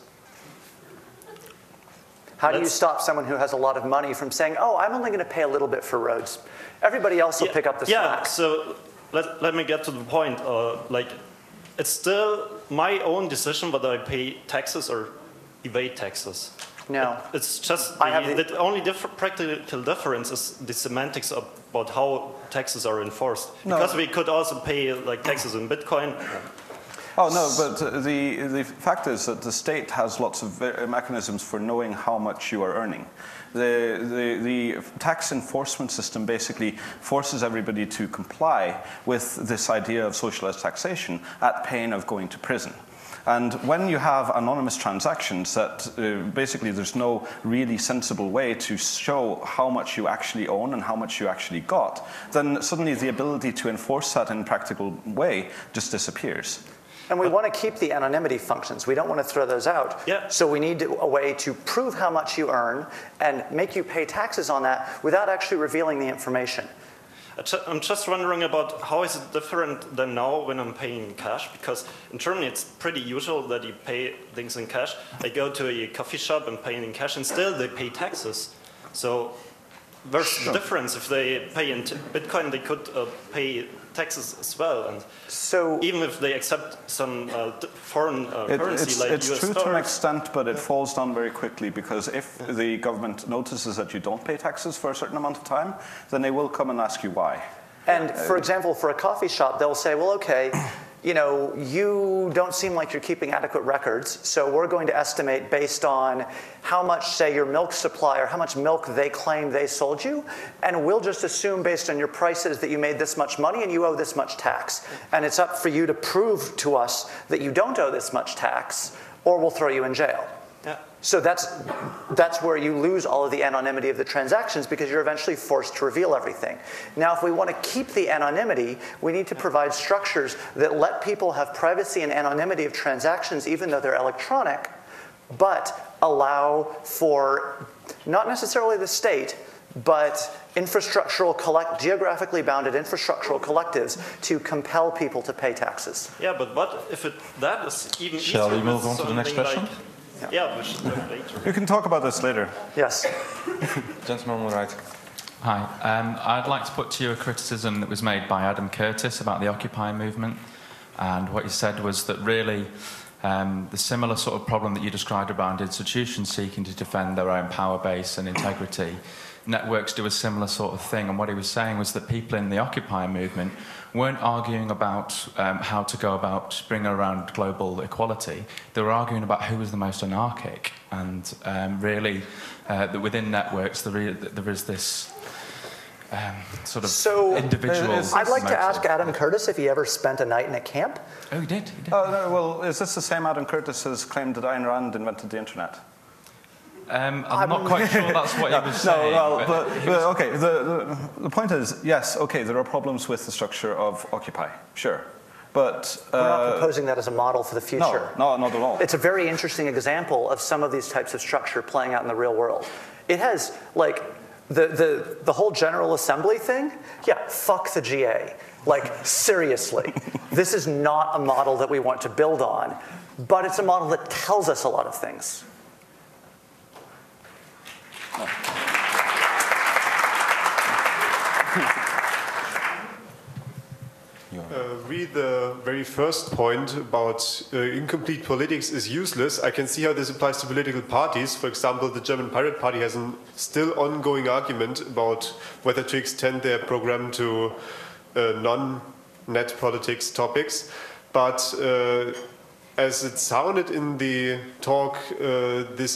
How do you stop someone who has a lot of money from saying, "Oh, I'm only going to pay a little bit for roads. Everybody else will pick up the slack"? Yeah. So let me get to the point. It's still my own decision whether I pay taxes or evade taxes. No. It's just the only practical difference is the semantics about how taxes are enforced. No. Because we could also pay taxes in Bitcoin. Oh, no, but the fact is that the state has lots of mechanisms for knowing how much you are earning. The tax enforcement system basically forces everybody to comply with this idea of socialized taxation at pain of going to prison. And when you have anonymous transactions that basically there's no really sensible way to show how much you actually own and how much you actually got, then suddenly the ability to enforce that in a practical way just disappears. And we want to keep the anonymity functions. We don't want to throw those out. Yeah. So we need a way to prove how much you earn and make you pay taxes on that without actually revealing the information. I'm just wondering about how is it different than now when I'm paying in cash? Because in Germany it's pretty usual that you pay things in cash. I go to a coffee shop and pay in cash and still they pay taxes. So where's the difference? If they pay in Bitcoin, they could pay taxes as well. And so even if they accept some foreign currency like US dollars. It's true to an extent, but it falls down very quickly because if the government notices that you don't pay taxes for a certain amount of time, then they will come and ask you why. And for example, for a coffee shop, they'll say, well, okay, you don't seem like you're keeping adequate records, so we're going to estimate based on how much, say, your milk supplier, how much milk they claim they sold you, and we'll just assume based on your prices that you made this much money and you owe this much tax. And it's up for you to prove to us that you don't owe this much tax, or we'll throw you in jail. Yeah. So that's where you lose all of the anonymity of the transactions, because you're eventually forced to reveal everything. Now, if we want to keep the anonymity, we need to provide structures that let people have privacy and anonymity of transactions even though they're electronic, but allow for not necessarily the state, but geographically bounded infrastructural collectives to compel people to pay taxes. Yeah, but what if that is even easier? Shall we move on to the next question? Yeah, we should look later. You can talk about this later. Yes. Gentleman on the right. Hi. I'd like to put to you a criticism that was made by Adam Curtis about the Occupy movement. And what he said was that really the similar sort of problem that you described around institutions seeking to defend their own power base and integrity, networks do a similar sort of thing. And what he was saying was that people in the Occupy movement weren't arguing about how to go about bringing around global equality. They were arguing about who was the most anarchic. And really, that within networks, there is this sort of individual I'd like to ask Adam Curtis if he ever spent a night in a camp. Oh, he did. Oh, no, well, is this the same Adam Curtis who's claimed that Ayn Rand invented the internet? I'm not quite sure that's what he was saying. No, well, but okay, the point is, yes, okay, there are problems with the structure of Occupy, sure. But we're not proposing that as a model for the future. No, not at all. It's a very interesting example of some of these types of structure playing out in the real world. It has, like, the whole General Assembly thing, yeah, fuck the GA. Like, seriously. This is not a model that we want to build on, but it's a model that tells us a lot of things. Read the very first point about incomplete politics is useless. I can see how this applies to political parties. For example, the German Pirate Party has a still ongoing argument about whether to extend their program to non-net politics topics. But as it sounded in the talk, this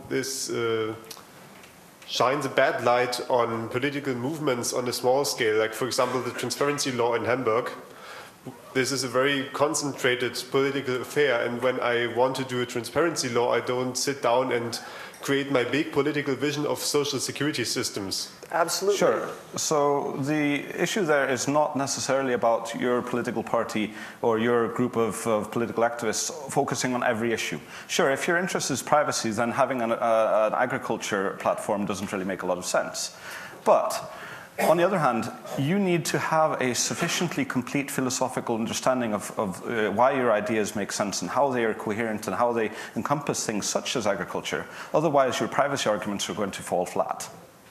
shines a bad light on political movements on a small scale, like, for example, the transparency law in Hamburg. This is a very concentrated political affair, and when I want to do a transparency law, I don't sit down and create my big political vision of social security systems. Absolutely. Sure. So the issue there is not necessarily about your political party or your group of political activists focusing on every issue. Sure, if your interest is privacy, then having an agriculture platform doesn't really make a lot of sense. But on the other hand, you need to have a sufficiently complete philosophical understanding of why your ideas make sense and how they are coherent and how they encompass things such as agriculture. Otherwise, your privacy arguments are going to fall flat.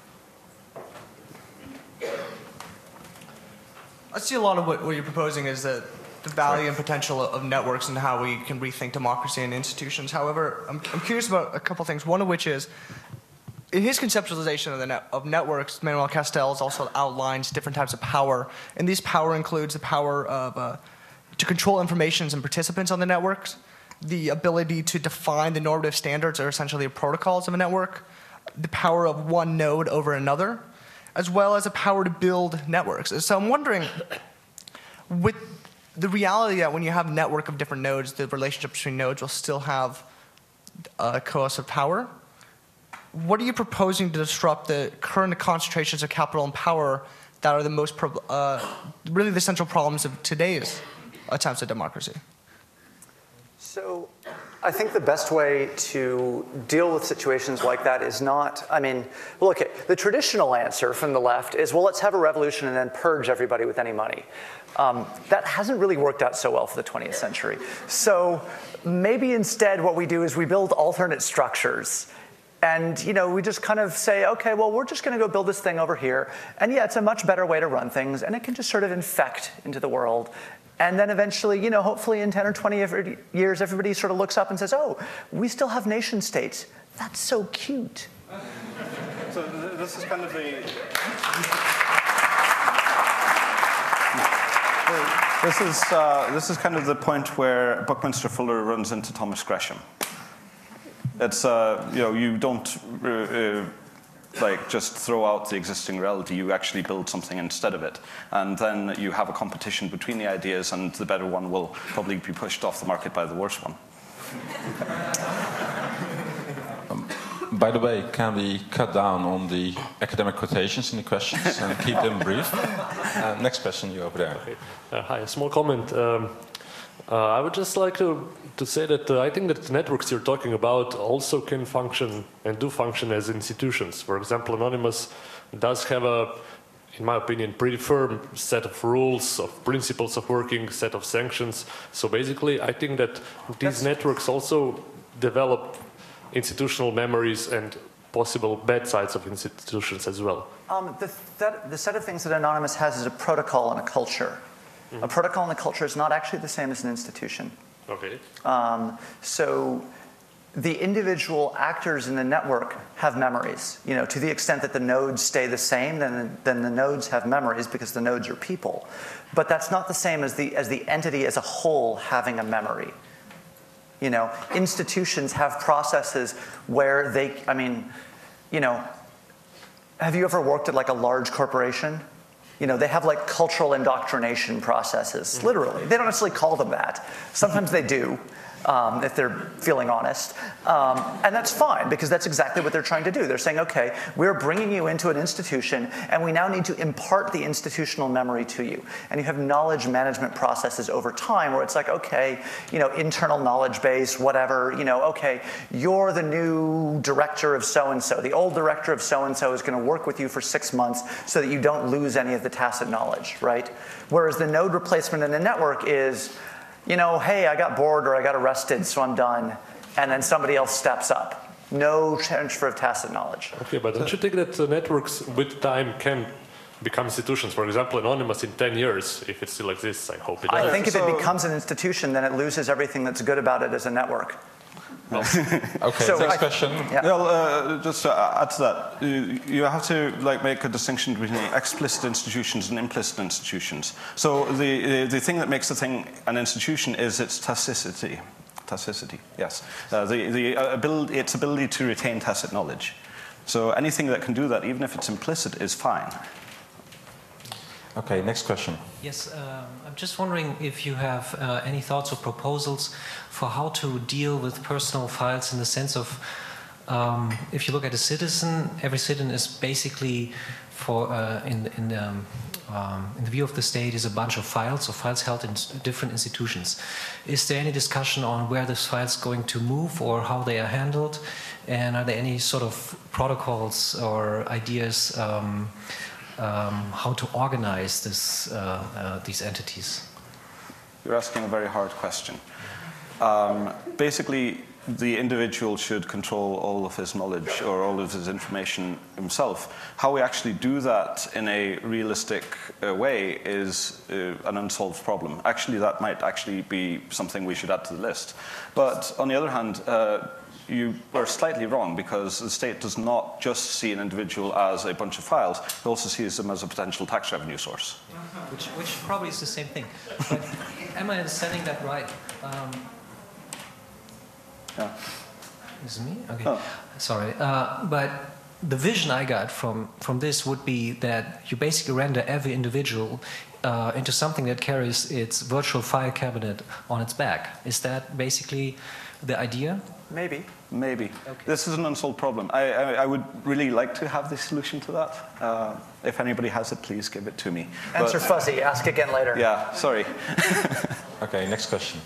I see a lot of what you're proposing is that the value and potential of networks and how we can rethink democracy and institutions. However, I'm curious about a couple things, one of which is, in his conceptualization of networks, Manuel Castells also outlines different types of power, and this power includes the power of to control information and participants on the networks, the ability to define the normative standards or essentially the protocols of a network, the power of one node over another, as well as the power to build networks. So I'm wondering, with the reality that when you have a network of different nodes, the relationship between nodes will still have coercive power. What are you proposing to disrupt the current concentrations of capital and power that are the most, really the central problems of today's attempts at democracy? So I think the best way to deal with situations like that is not, look, the traditional answer from the left is, well, let's have a revolution and then purge everybody with any money. That hasn't really worked out so well for the 20th century. So maybe instead what we do is we build alternate structures. And, we just kind of say, okay, well, we're just going to go build this thing over here. And yeah, it's a much better way to run things. And it can just sort of infect into the world. And then eventually, hopefully in 10 or 20 years, everybody sort of looks up and says, oh, we still have nation states. That's so cute. So this is kind of This is kind of the point where Buckminster Fuller runs into Thomas Gresham. It's you don't like just throw out the existing reality. You actually build something instead of it, and then you have a competition between the ideas, and the better one will probably be pushed off the market by the worse one. By the way, can we cut down on the academic quotations in the questions and keep them brief? Next question, you over there. Okay. Hi, a small comment. I would just like to say that I think that the networks you're talking about also can function and do function as institutions. For example, Anonymous does have in my opinion, pretty firm set of rules, of principles of working, set of sanctions. So basically, I think that these networks also develop institutional memories and possible bad sides of institutions as well. The set of things that Anonymous has is a protocol and a culture. Mm-hmm. A protocol and a culture is not actually the same as an institution. Okay. So the individual actors in the network have memories. To the extent that the nodes stay the same, then the nodes have memories because the nodes are people. But that's not the same as the entity as a whole having a memory. Institutions have processes where have you ever worked at like a large corporation? They have like cultural indoctrination processes, literally. They don't necessarily call them that. Sometimes they do, if they're feeling honest. And that's fine, because that's exactly what they're trying to do. They're saying, okay, we're bringing you into an institution, and we now need to impart the institutional memory to you. And you have knowledge management processes over time where it's like, okay, internal knowledge base, whatever, okay, you're the new director of so-and-so. The old director of so-and-so is going to work with you for 6 months so that you don't lose any of the tacit knowledge, right? Whereas the node replacement in a network is, hey, I got bored or I got arrested, so I'm done. And then somebody else steps up. No transfer of tacit knowledge. Okay, but don't you think that networks with time can become institutions? For example, Anonymous in 10 years, if it still exists, I hope it does. I think if it becomes an institution, then it loses everything that's good about it as a network. Okay, so next question. Yeah. Well, just to add to that, you have to make a distinction between explicit institutions and implicit institutions. So the thing that makes the thing an institution is its tacitity. Tacitity, yes. Its ability to retain tacit knowledge. So anything that can do that, even if it's implicit, is fine. Okay, next question. Yes, I'm just wondering if you have any thoughts or proposals for how to deal with personal files in the sense of, if you look at a citizen, every citizen is basically, in the view of the state, is a bunch of files, or files held in different institutions. Is there any discussion on where this file is going to move or how they are handled? And are there any sort of protocols or ideas how to organize these entities? You're asking a very hard question. Basically, the individual should control all of his knowledge or all of his information himself. How we actually do that in a realistic way is an unsolved problem. Actually, that might actually be something we should add to the list. But on the other hand, you are slightly wrong, because the state does not just see an individual as a bunch of files, it also sees them as a potential tax revenue source. Which probably is the same thing. But am I understanding that right? Yeah. Is it me? Okay. Oh. Sorry. But the vision I got from this would be that you basically render every individual into something that carries its virtual file cabinet on its back. Is that basically the idea? Maybe. Maybe. Okay. This is an unsolved problem. I would really like to have the solution to that. If anybody has it, please give it to me. Answer fuzzy. Ask again later. Yeah, sorry. Okay, next question.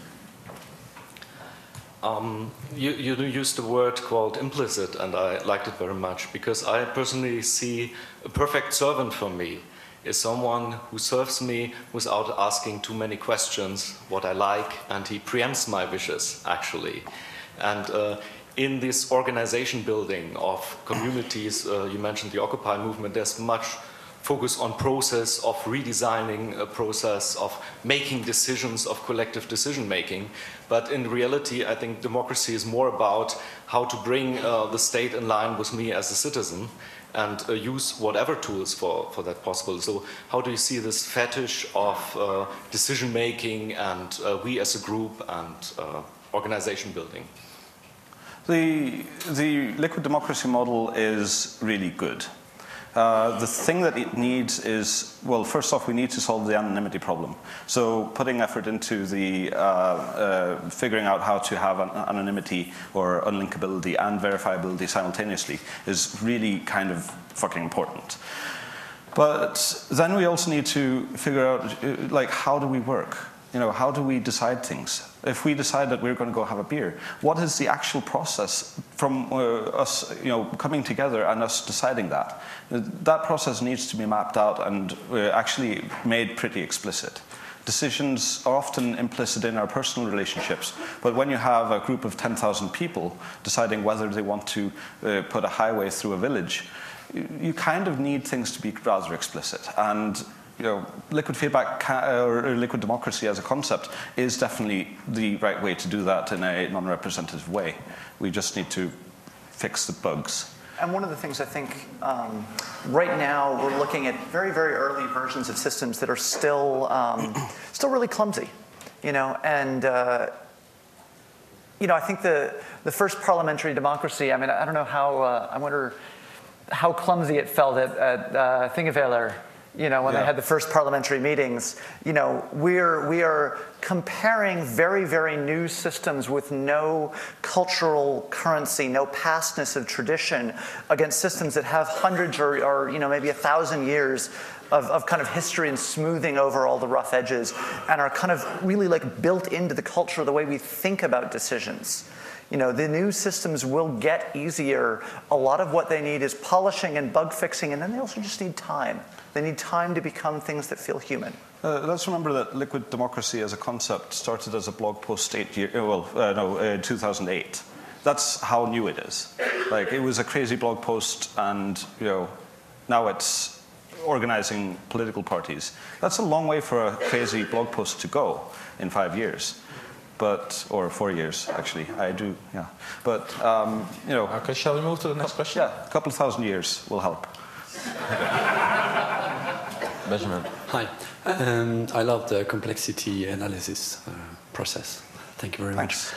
You used the word called implicit, and I liked it very much, because I personally see a perfect servant for me is someone who serves me without asking too many questions what I like, and he preempts my wishes, actually. And in this organization building of communities, you mentioned the Occupy movement, there's much focus on process of redesigning a process of making decisions, of collective decision making. But in reality, I think democracy is more about how to bring the state in line with me as a citizen. and use whatever tools for that possible. So how do you see this fetish of decision making and we as a group and organization building? The liquid democracy model is really good. The thing that it needs is, well, first off, we need to solve the anonymity problem. So putting effort into the figuring out how to have anonymity or unlinkability and verifiability simultaneously is really kind of fucking important. But then we also need to figure out, like, how do we work? You know, how do we decide things? If we decide that we're going to go have a beer, what is the actual process from us, you know, coming together and us deciding that? That process needs to be mapped out and actually made pretty explicit. Decisions are often implicit in our personal relationships, but when you have a group of 10,000 people deciding whether they want to put a highway through a village, you kind of need things to be rather explicit. And you know, liquid feedback or liquid democracy as a concept is definitely the right way to do that in a non-representative way. We just need to fix the bugs. And one of the things I think right now we're looking at very, very early versions of systems that are still really clumsy, you know, and you know, I think the first parliamentary democracy. I mean, I don't know how. I wonder how clumsy it felt at Thingvellir. You know, when they had the first parliamentary meetings, you know, we are comparing very, very new systems with no cultural currency, no pastness of tradition against systems that have hundreds or you know, maybe 1,000 years of kind of history and smoothing over all the rough edges and are kind of really like built into the culture, the way we think about decisions. You know, the new systems will get easier. A lot of what they need is polishing and bug fixing, and then they also just need time. They need time to become things that feel human. Let's remember that liquid democracy as a concept started as a blog post 2008. That's how new it is. Like, it was a crazy blog post, and you know, now it's organizing political parties. That's a long way for a crazy blog post to go in 5 years. But, or 4 years, actually. I do, yeah. But, you know. Okay, shall we move to the next question? Yeah, a couple of thousand years will help. Benjamin. Hi. I love the complexity analysis process. Thank you very much.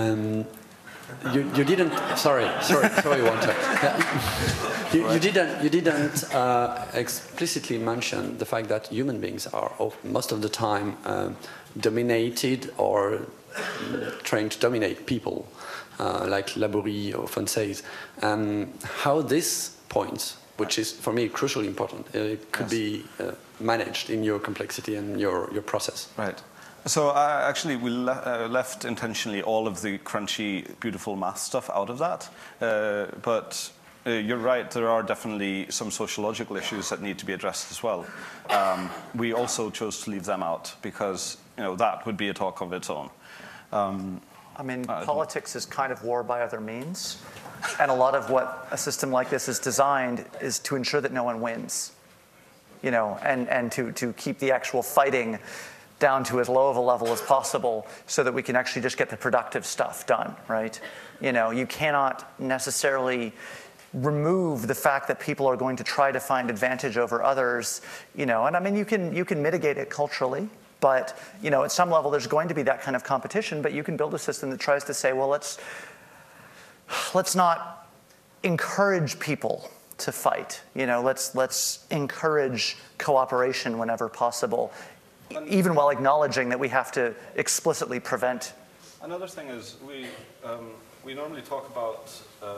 You didn't. Sorry, Walter. You didn't explicitly mention the fact that human beings are most of the time dominated or trying to dominate people, like Laborie often says. How this point, which is for me crucially important, it could be managed in your complexity and your process. Right. So actually, we left intentionally all of the crunchy, beautiful math stuff out of that. But you're right, there are definitely some sociological issues that need to be addressed as well. We also chose to leave them out because, you know, that would be a talk of its own. I mean, politics is kind of war by other means. And a lot of what a system like this is designed is to ensure that no one wins. You know, and to keep the actual fighting down to as low of a level as possible so that we can actually just get the productive stuff done, right? You know, you cannot necessarily remove the fact that people are going to try to find advantage over others, you know, and I mean, you can mitigate it culturally, but, you know, at some level there's going to be that kind of competition, but you can build a system that tries to say, well, let's not encourage people to fight, you know, let's encourage cooperation whenever possible, even while acknowledging that we have to explicitly prevent. Another thing is we normally talk about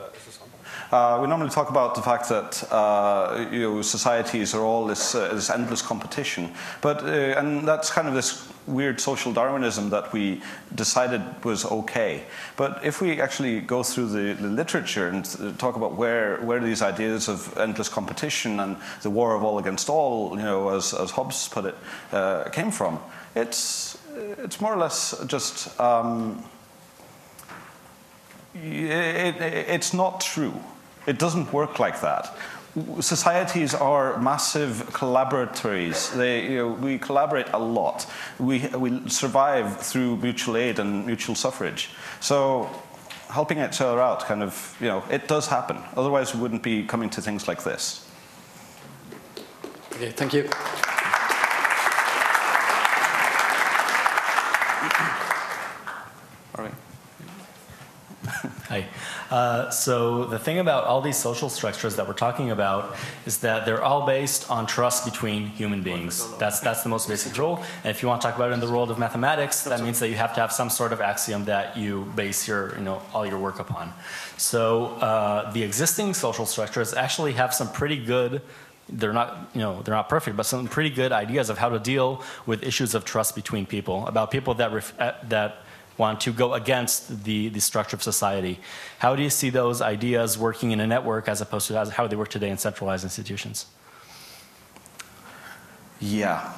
the fact that you know, societies are all this endless competition, but and that's kind of this weird social Darwinism that we decided was okay. But if we actually go through the literature and talk about where these ideas of endless competition and the war of all against all, you know, as Hobbes put it, came from, it's more or less just. It's not true. It doesn't work like that. Societies are massive collaboratories. We collaborate a lot. We survive through mutual aid and mutual suffrage. So helping each other out, kind of, it does happen. Otherwise, we wouldn't be coming to things like this. Okay, thank you. All right. Hi. So the thing about all these social structures that we're talking about is that they're all based on trust between human beings. That's the most basic rule. And if you want to talk about it in the world of mathematics, that means that you have to have some sort of axiom that you base your, all your work upon. So the existing social structures actually have some pretty good, they're not perfect, but some pretty good ideas of how to deal with issues of trust between people, about people that want to go against the structure of society. How do you see those ideas working in a network as opposed to how they work today in centralized institutions? Yeah.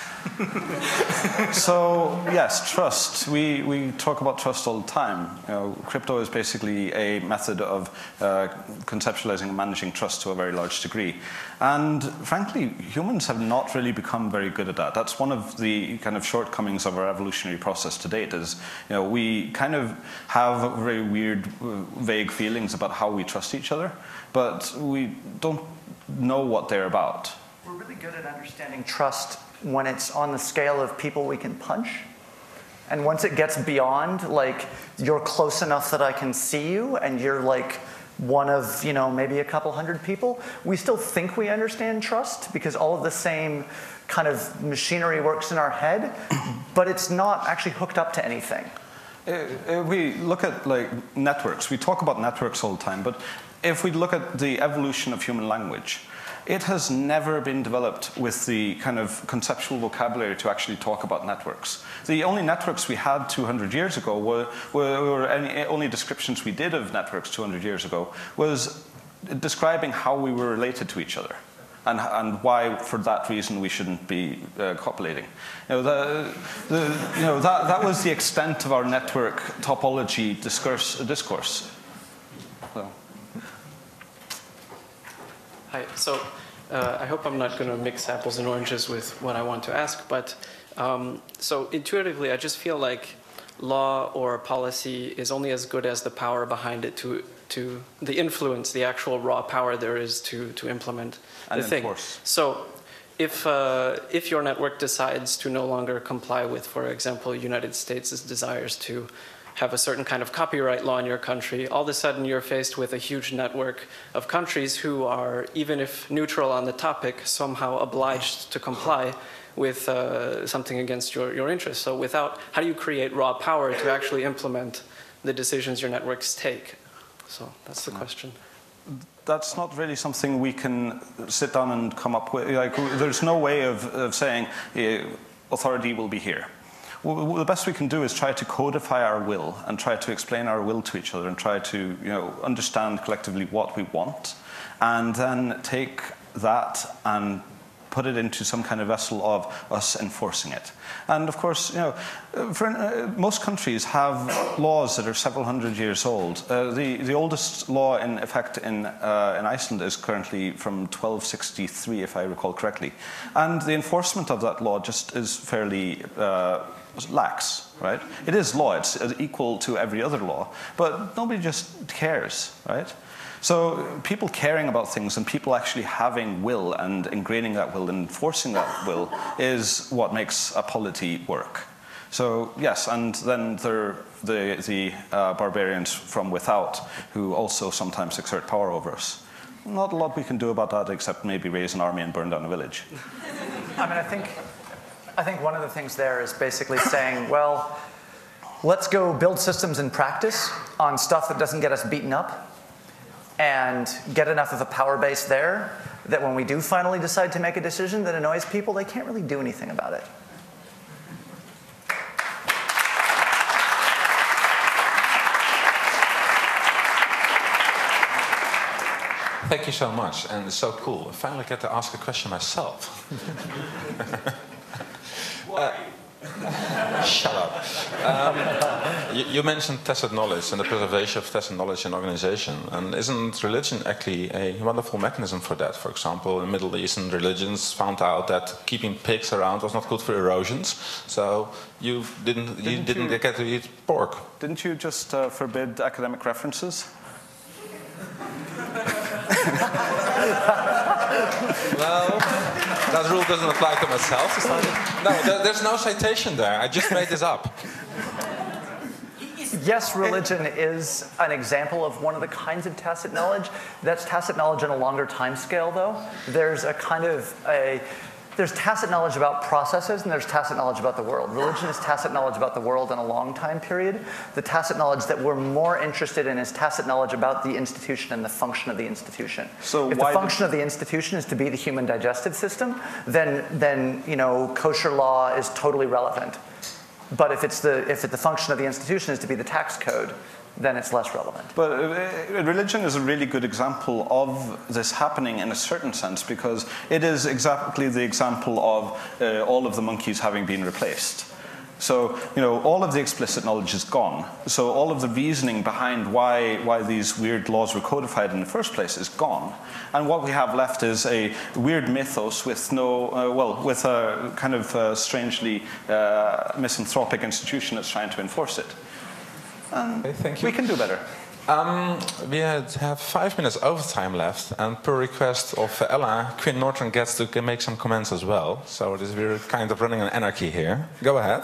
So, yes, trust. We talk about trust all the time. Crypto is basically a method of conceptualizing and managing trust to a very large degree. And frankly, humans have not really become very good at that. That's one of the kind of shortcomings of our evolutionary process to date is, we kind of have very weird, vague feelings about how we trust each other, but we don't know what they're about. We're really good at understanding trust when it's on the scale of people we can punch. And once it gets beyond, like, you're close enough that I can see you, and you're like one of, maybe a couple hundred people, we still think we understand trust because all of the same kind of machinery works in our head, but it's not actually hooked up to anything. We look at networks. We talk about networks all the time, but if we look at the evolution of human language, it has never been developed with the kind of conceptual vocabulary to actually talk about networks. The only networks we had 200 years ago only descriptions we did of networks 200 years ago was describing how we were related to each other and why, for that reason, we shouldn't be copulating. That was the extent of our network topology discourse. So. Hi. So I hope I'm not going to mix apples and oranges with what I want to ask, but so intuitively, I just feel like law or policy is only as good as the power behind it to the influence, the actual raw power there is to implement the thing. So if your network decides to no longer comply with, for example, United States' desires to have a certain kind of copyright law in your country, all of a sudden you're faced with a huge network of countries who are, even if neutral on the topic, somehow obliged to comply with something against your interests. So how do you create raw power to actually implement the decisions your networks take? So that's the question. That's not really something we can sit down and come up with. There's no way of saying authority will be here. Well, the best we can do is try to codify our will and try to explain our will to each other and try to understand collectively what we want, and then take that and put it into some kind of vessel of us enforcing it. And of course, most countries have laws that are several hundred years old. The oldest law in effect in Iceland is currently from 1263, if I recall correctly. And the enforcement of that law just is fairly lax, right? It is law, it's equal to every other law, but nobody just cares, right? So people caring about things and people actually having will and ingraining that will and enforcing that will is what makes a polity work. So yes, and then there are the barbarians from without who also sometimes exert power over us. Not a lot we can do about that except maybe raise an army and burn down a village. I mean, I think one of the things there is basically saying, well, let's go build systems in practice on stuff that doesn't get us beaten up and get enough of a power base there that when we do finally decide to make a decision that annoys people, they can't really do anything about it. Thank you so much, and it's so cool. I finally get to ask a question myself. Shut up. you mentioned tacit knowledge and the preservation of tacit knowledge in organization. And isn't religion actually a wonderful mechanism for that? For example, in Middle Eastern religions found out that keeping pigs around was not good for erosions, so you didn't get to eat pork. Didn't you just forbid academic references? Well, that rule doesn't apply to myself. No, there's no citation there. I just made this up. Yes, religion is an example of one of the kinds of tacit knowledge. That's tacit knowledge on a longer time scale, though. There's there's tacit knowledge about processes, and there's tacit knowledge about the world. Religion is tacit knowledge about the world in a long time period. The tacit knowledge that we're more interested in is tacit knowledge about the institution and the function of the institution. So if the function of the institution is to be the human digestive system, then kosher law is totally relevant. But if the function of the institution is to be the tax code, then it's less relevant. But religion is a really good example of this happening in a certain sense, because it is exactly the example of all of the monkeys having been replaced. So, all of the explicit knowledge is gone. So all of the reasoning behind why these weird laws were codified in the first place is gone. And what we have left is a weird mythos with with a kind of strangely misanthropic institution that's trying to enforce it. Okay, thank you. We can do better. We have 5 minutes overtime left, and per request of Ella, Quinn Norton gets to make some comments as well. So we're kind of running an anarchy here. Go ahead.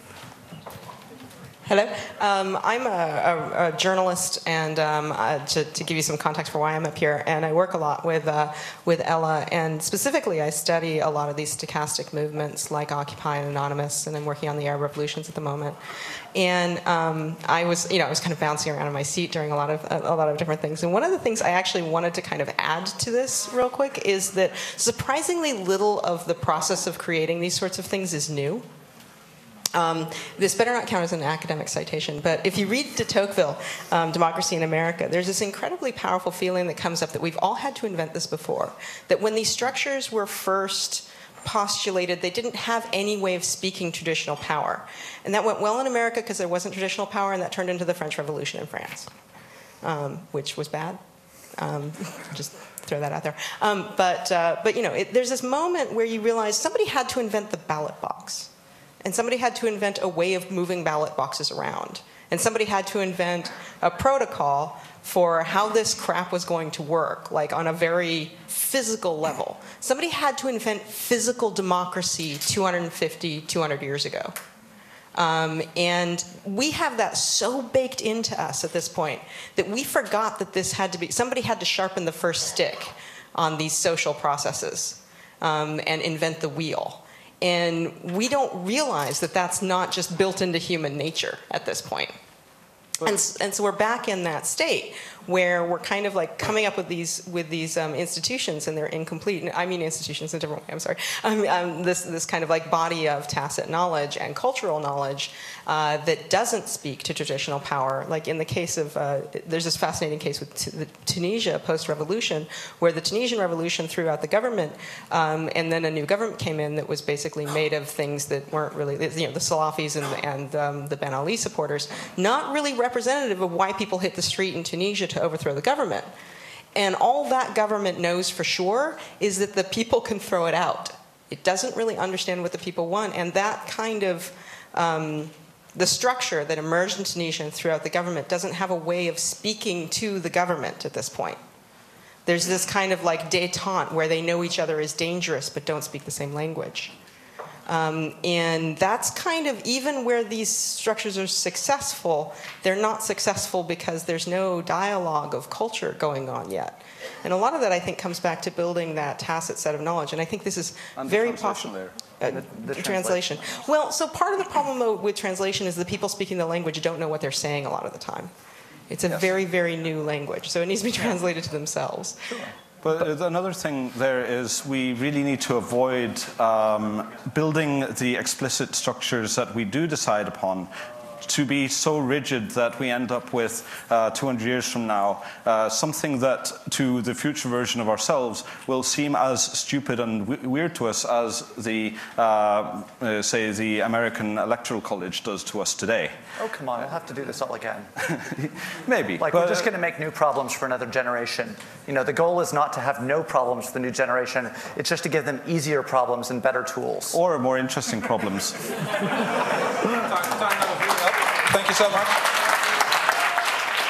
Hello. I'm a journalist, and to give you some context for why I'm up here, and I work a lot with Ella, and specifically I study a lot of these stochastic movements like Occupy and Anonymous, and I'm working on the Arab revolutions at the moment. And I was kind of bouncing around in my seat during a lot of different things. And one of the things I actually wanted to kind of add to this real quick is that surprisingly little of the process of creating these sorts of things is new. This better not count as an academic citation, but if you read de Tocqueville, Democracy in America, there's this incredibly powerful feeling that comes up that we've all had to invent this before, that when these structures were first postulated, they didn't have any way of speaking traditional power. And that went well in America because there wasn't traditional power, and that turned into the French Revolution in France, which was bad. Just throw that out there. But there's this moment where you realize somebody had to invent the ballot box. And somebody had to invent a way of moving ballot boxes around. And somebody had to invent a protocol for how this crap was going to work, like on a very physical level. Somebody had to invent physical democracy 200 years ago. And we have that so baked into us at this point that we forgot that somebody had to sharpen the first stick on these social processes and invent the wheel. And we don't realize that that's not just built into human nature at this point. And so we're back in that state where we're kind of like coming up with these institutions, and they're incomplete. And I mean institutions in a different way, I'm sorry. This kind of like body of tacit knowledge and cultural knowledge that doesn't speak to traditional power. Like in the case of, there's this fascinating case with Tunisia post-revolution, where the Tunisian revolution threw out the government, and then a new government came in that was basically made of things that weren't really, the Salafis and the Ben Ali supporters, not really representative of why people hit the street in Tunisia to overthrow the government. And all that government knows for sure is that the people can throw it out. It doesn't really understand what the people want. And that kind of, the structure that emerged in Tunisia and throughout the government doesn't have a way of speaking to the government at this point. There's this kind of like détente where they know each other is dangerous but don't speak the same language. And that's kind of, even where these structures are successful, they're not successful because there's no dialogue of culture going on yet. And a lot of that, I think, comes back to building that tacit set of knowledge. And I think this is very possible. The translation. Well, so part of the problem with translation is the people speaking the language don't know what they're saying a lot of the time. It's a very, very new language, so it needs to be translated to themselves. Sure. But another thing there is we really need to avoid building the explicit structures that we do decide upon to be so rigid that we end up with 200 years from now something that to the future version of ourselves will seem as stupid and weird to us as the say the American Electoral College does to us today. Oh, come on, we'll have to do this all again. Maybe. Like, we're just going to make new problems for another generation. You know, the goal is not to have no problems for the new generation. It's just to give them easier problems and better tools. Or more interesting problems. Thank you so much.